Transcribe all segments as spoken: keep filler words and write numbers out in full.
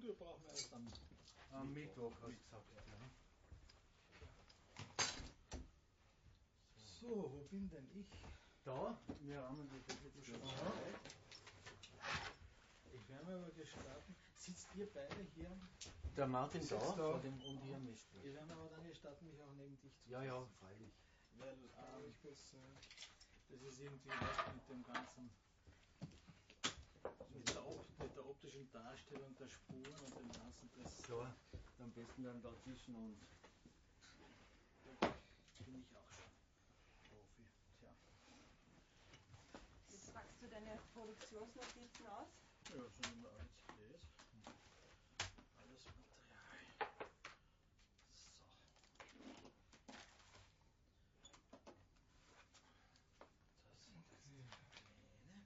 Studio brauchen wir erst am, am Mittwoch, habe ich gesagt. Ja. So, wo bin denn ich? Da, wir haben die jetzt schon Zeit. Ich werde aber gestartet. Sitzt ihr beide hier? Der Martin da, da. vor dem und hier nicht. Wir werden aber dann gestatten, mich auch neben dich zu Ja, ja, freilich. Weil ähm, ich das, äh, das ist irgendwie was mit dem ganzen, mit der, mit der optischen Darstellung der Spuren und dem ganzen. Das Klar, am besten dann dazwischen und. Da bin ich auch schon Profi. Tja. Jetzt packst du deine Produktionsnotizen aus? Ja, so nehmen wir alles das. Alles Material. So. Das sind jetzt die Pläne.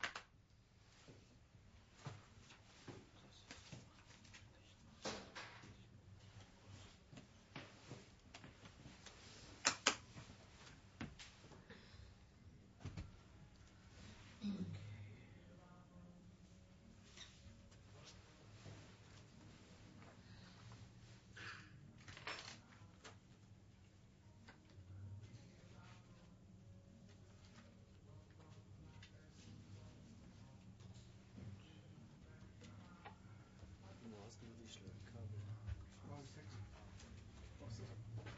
Das ist nicht noch. Du hast nur die Schlagkabel. Oh, sechs. Was ist?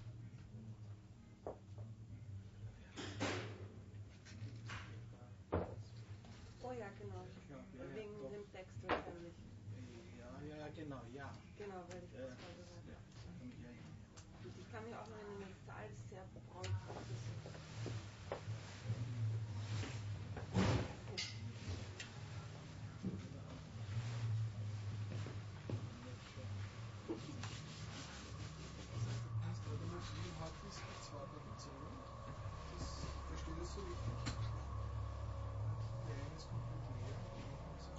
Oh ja, genau. Ich glaub, ja, ja, Wegen doch. dem Text wahrscheinlich. Ja, ja, genau, ja. Genau, weil ich Ja, das ja, gerade gehört ja, habe. kann mich erinnern. Und ich kann mich auch noch in eine Zahl sehr braun ist. Oder mobil hat es zwei Partitionen. Das verstehe ich so richtig. Die eine ist komplett leer und die andere ist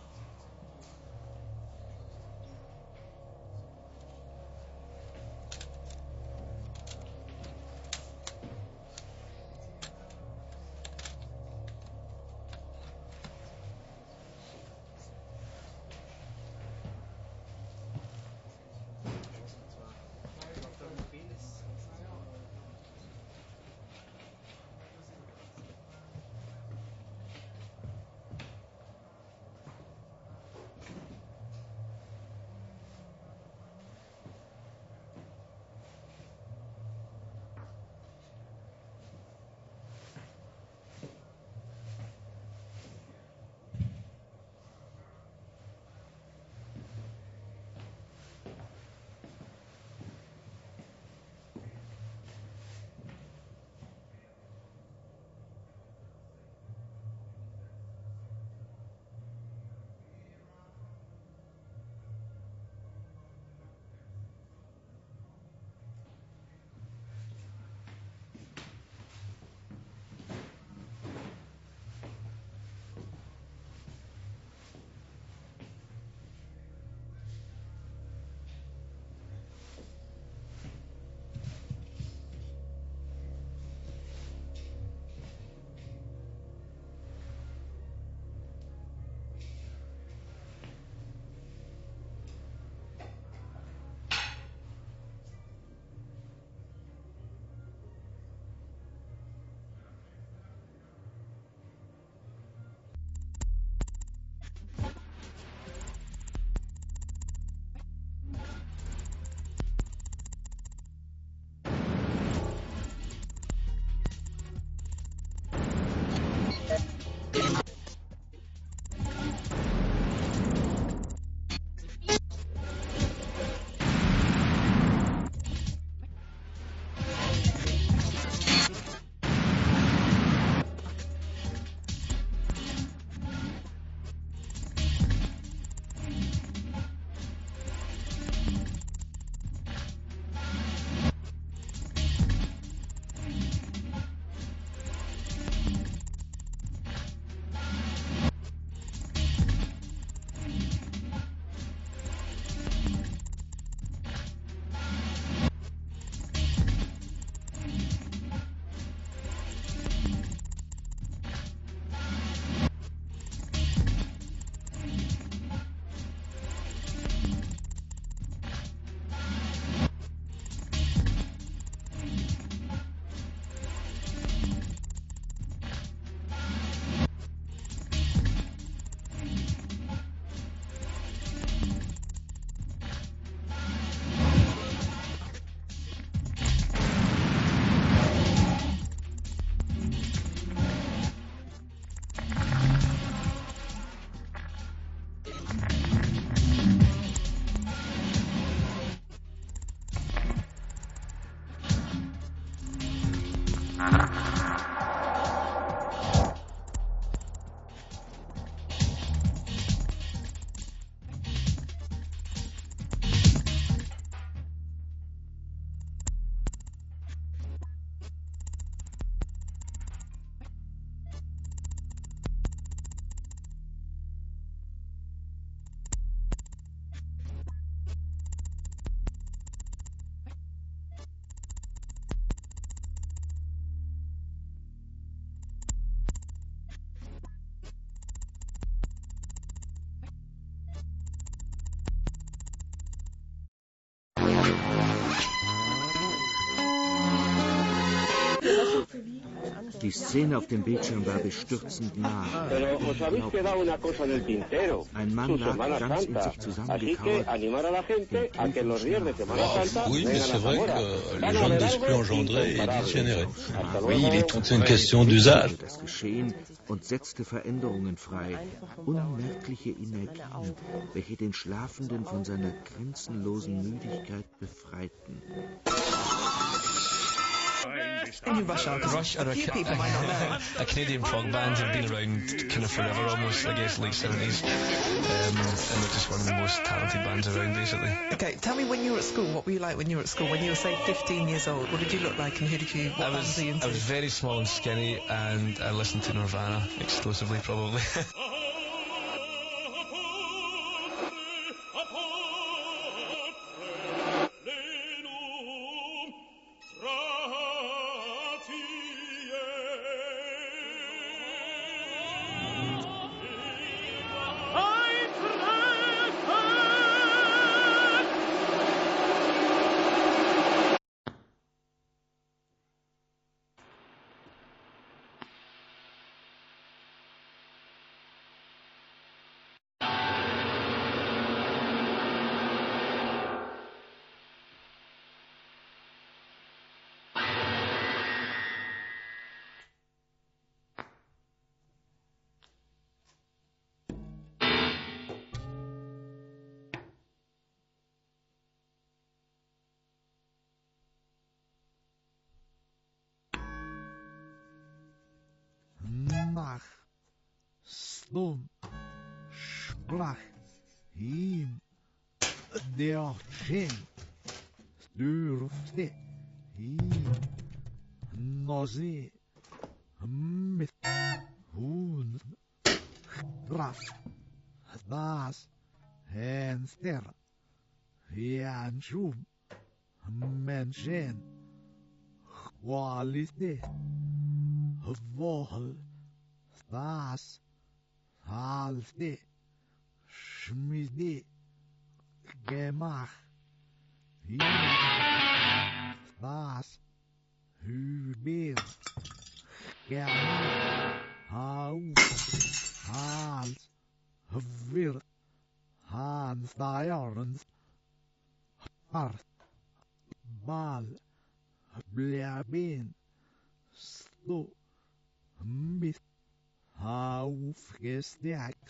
Die Szene auf dem Bildschirm war bestürzend nah. Pero os habéis quedado una cosa en el tintero. Ein Mann Su lag Semana ganz in Santa. sich Así que zusammengekauert. animar a la gente a que los días de Semana Santa Oui, mais vengan c'est a vrai Zamora. que Van les a gens ver d'esprit algo engendré et incomparable. dégénéré. Hasta Oui, il est luego. toute une question d'usage. wurde das geschehen und setzte Veränderungen frei. Unmerkliche Energien, welche den Schlafenden von seiner grenzenlosen Müdigkeit befreiten. In Russia, Rush are a a, few ca- people might not know. a Canadian prog band have been around kind of forever almost, I guess, late seventies. Um, and they're just one of the most talented bands around, basically. Okay, tell me when you were at school, what were you like when you were at school? When you were, say, fifteen years old, what did you look like and who did you, what I bands was, were you into? I was very small and skinny, and I listened to Nirvana exclusively, probably. Nach, Stum, Sprach, Ihm, der Schien, Stürfte, Ihm, Nose, mit Hund, Straf, Das, Hänster, Janschum, Menschen, Qualität, Wohl, das, Halte, Schmiede, Gemach, Hier, das, Hüber, Gerne, Haus, Hals, Wirt, Hans, Dajorens, Hart, Ball, Blabin, Sto, mit aufgestärkt.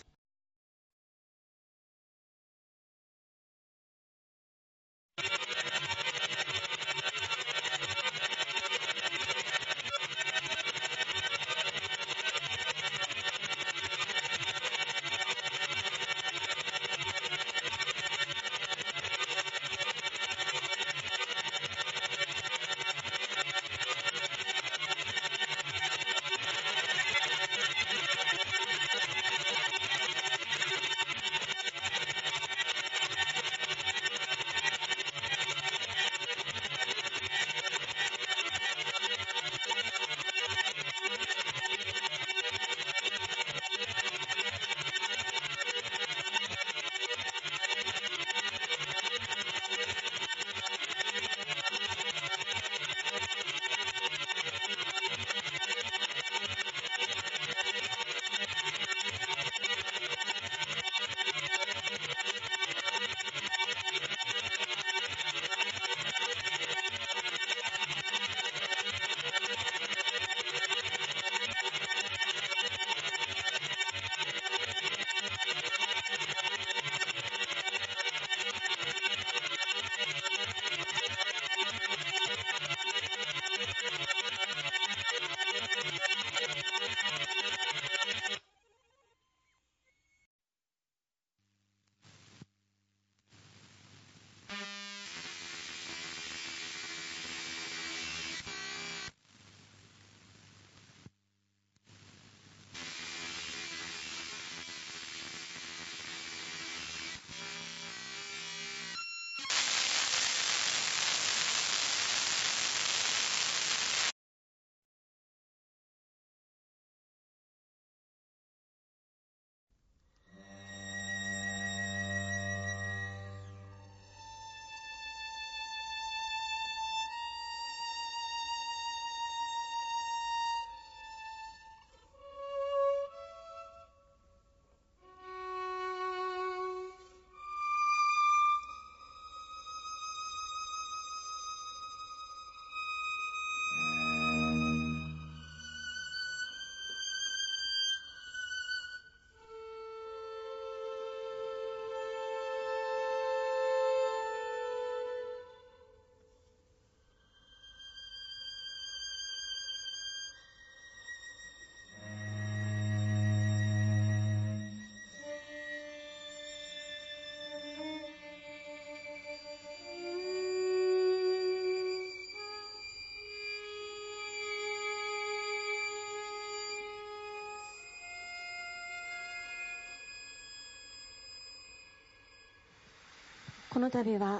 この度は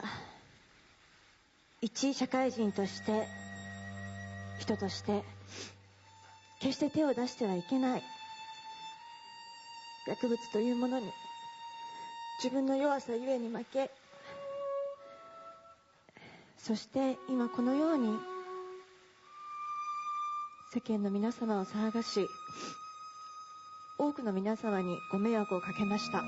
一社会人として人として決して手を出してはいけない薬物というものに自分の弱さゆえに負け、そして今このように世間の皆様を騒がし、多くの皆様にご迷惑をかけました。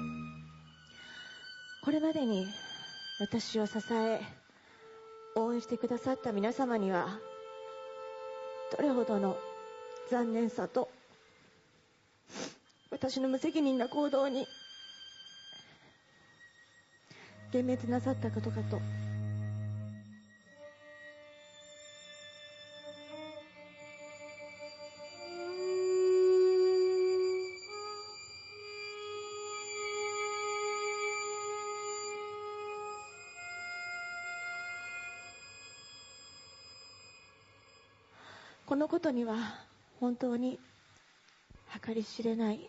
これまでに私を支え応援してくださった皆様にはどれほどの残念さと私の無責任な行動に幻滅なさったことかと。このことには本当に計り知れない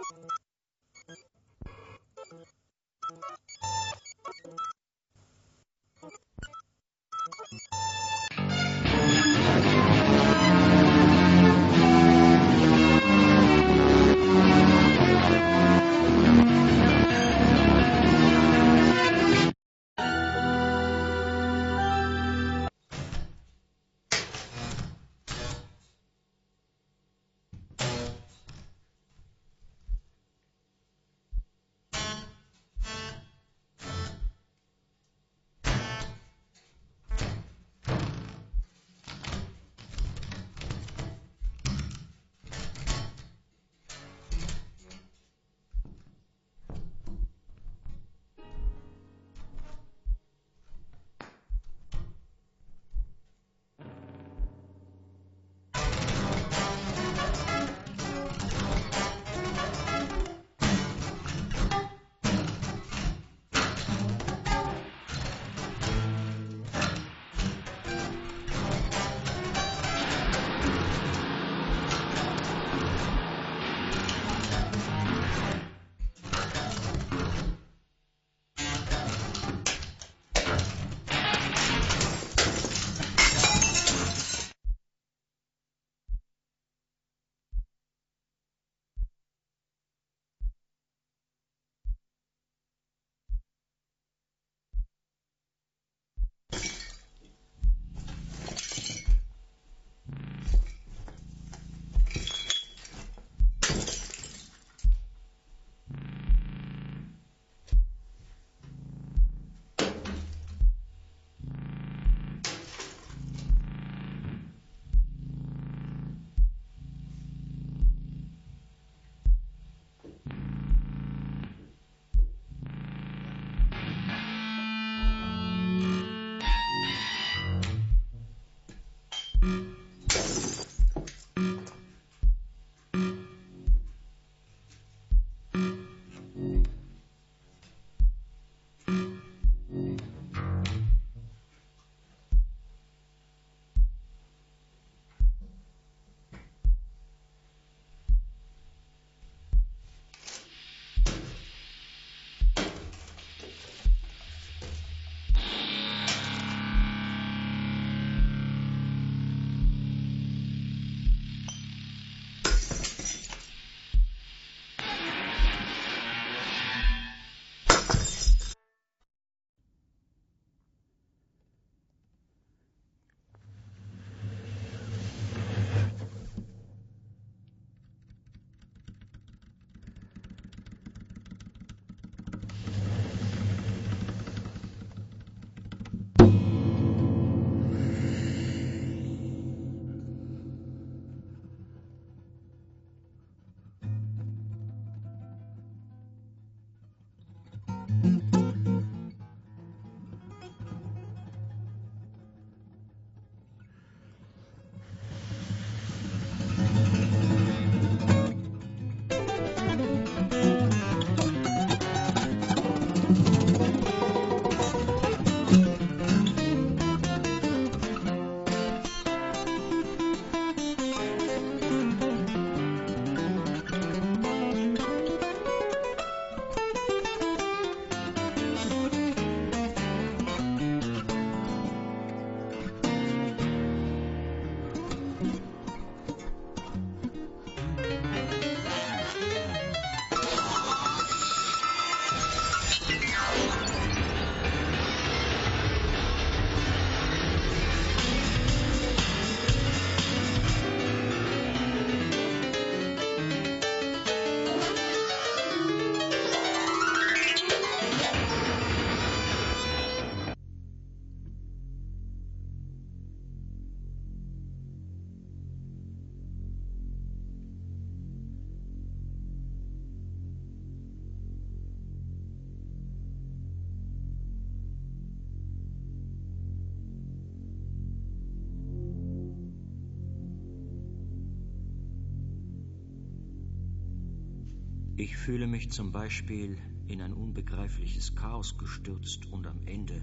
Ich fühle mich zum Beispiel in ein unbegreifliches Chaos gestürzt und am Ende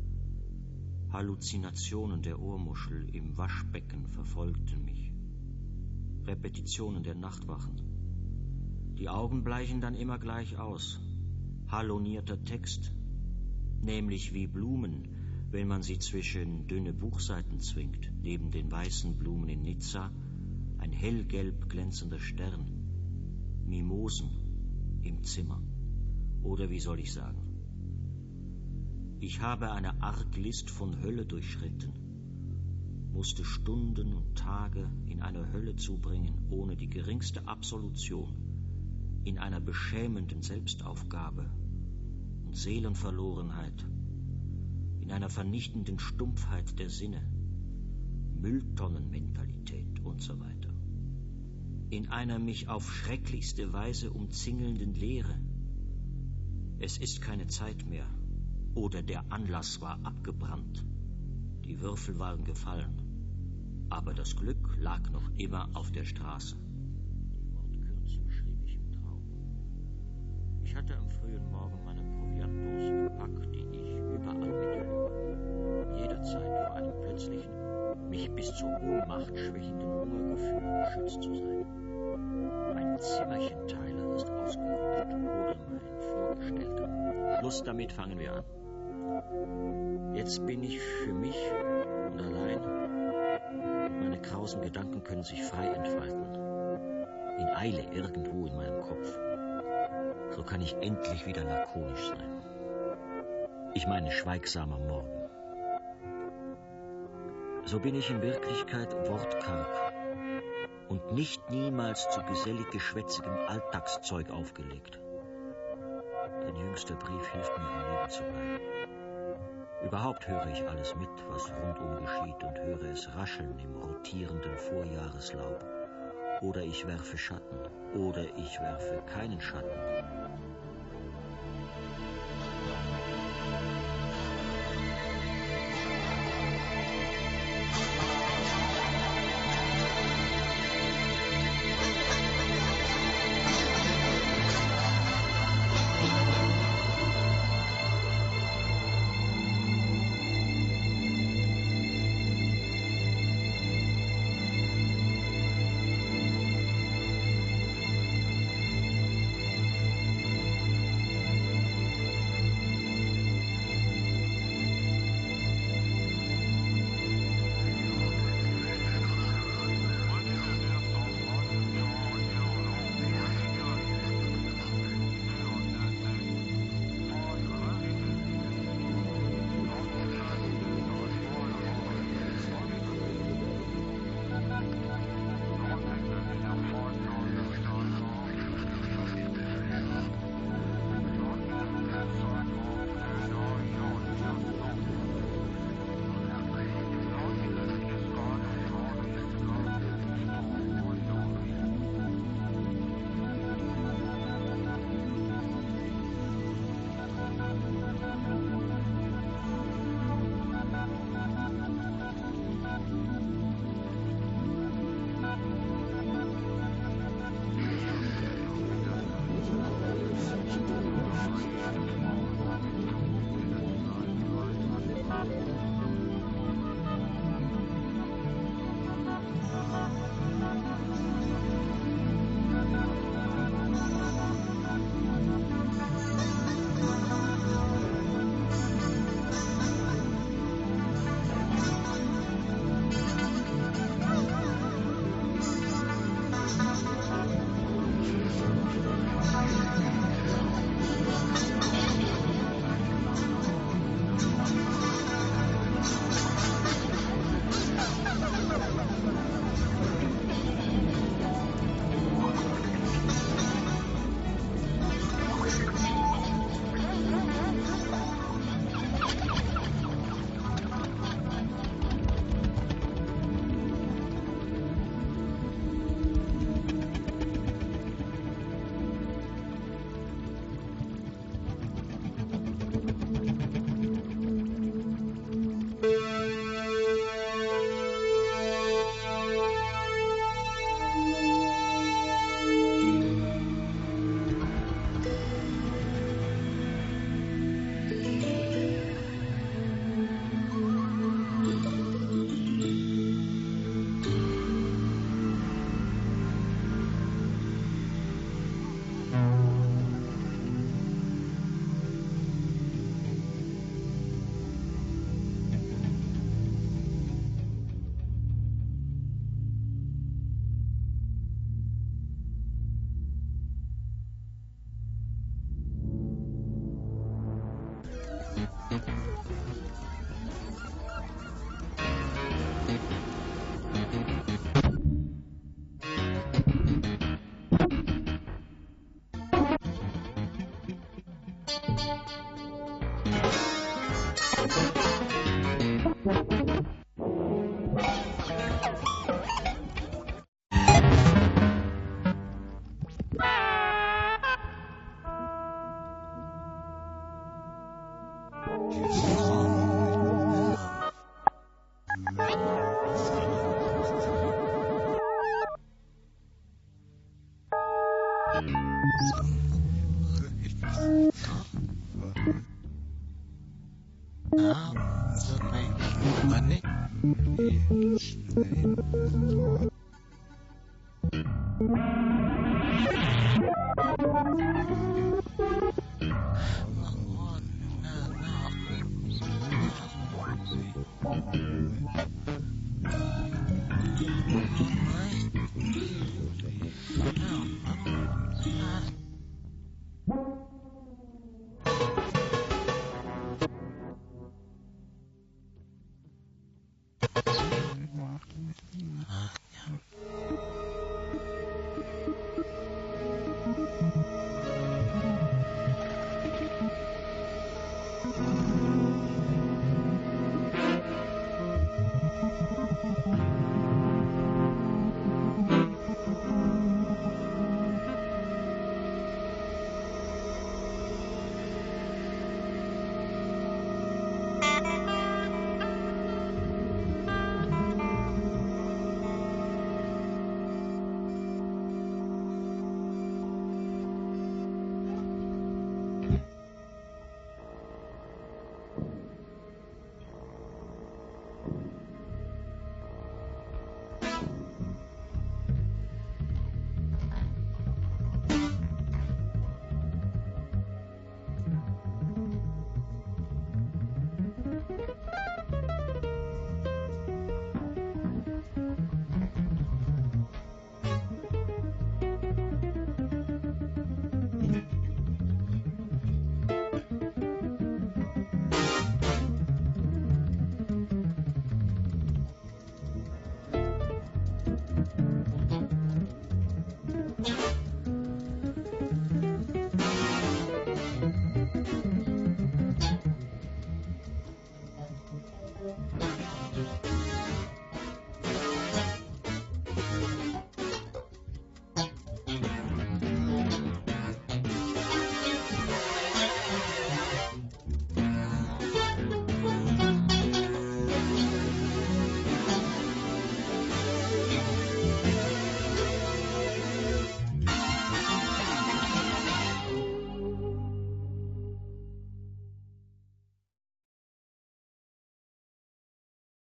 Halluzinationen der Ohrmuschel im Waschbecken verfolgten mich. Repetitionen der Nachtwachen, Die Augen bleichen dann immer gleich aus. Hallonierter Text, nämlich wie Blumen, wenn man sie zwischen dünne Buchseiten zwingt, neben den weißen Blumen in Nizza, ein hellgelb glänzender Stern, Mimosen im Zimmer. Oder wie soll ich sagen? Ich habe eine Arglist von Hölle durchschritten, musste Stunden und Tage in einer Hölle zubringen, ohne die geringste Absolution, in einer beschämenden Selbstaufgabe und Seelenverlorenheit, in einer vernichtenden Stumpfheit der Sinne, Mülltonnenmentalität und so weiter, in einer mich auf schrecklichste Weise umzingelnden Leere. Es ist keine Zeit mehr, oder der Anlass war abgebrannt. Die Würfel waren gefallen, aber das Glück lag noch immer auf der Straße. Die Wortkürzel schrieb ich im Traum. Ich hatte am frühen Morgen meine Proviantdose gepackt, die ich überall mitführe, jederzeit vor einem plötzlichen, mich bis zur Ohnmacht schwächenden Hungergefühl geschützt zu sein. Mein Zimmerchenteiler ist ausgerutscht, oder mein Vorgestellter. Schluss damit, fangen wir an. Jetzt bin ich für mich und allein. Meine krausen Gedanken können sich frei entfalten. In Eile irgendwo in meinem Kopf. So kann ich endlich wieder lakonisch sein. Ich meine schweigsamer Morgen. So bin ich in Wirklichkeit wortkarg und nicht niemals zu gesellig geschwätzigem Alltagszeug aufgelegt. Dein jüngster Brief hilft mir, am Leben zu bleiben. Überhaupt höre ich alles mit, was rundum geschieht, und höre es rascheln im rotierenden Vorjahreslaub. Oder ich werfe Schatten, oder ich werfe keinen Schatten. Money.